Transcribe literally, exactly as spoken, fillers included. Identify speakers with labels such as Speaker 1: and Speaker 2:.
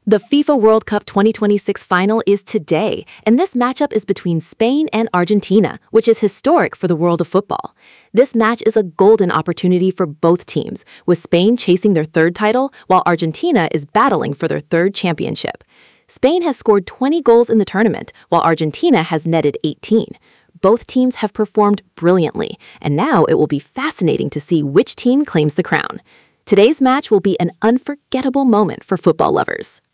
Speaker 1: The FIFA World Cup twenty twenty-six final is today, and this matchup is between Spain and Argentina, which is historic for the world of football. This match is a golden opportunity for both teams, with Spain chasing their third title, while Argentina is battling for their third championship. Spain has scored twenty goals in the tournament, while Argentina has netted eighteen. Both teams have performed brilliantly, and now it will be fascinating to see which team claims the crown. Today's match will be an unforgettable moment for football lovers.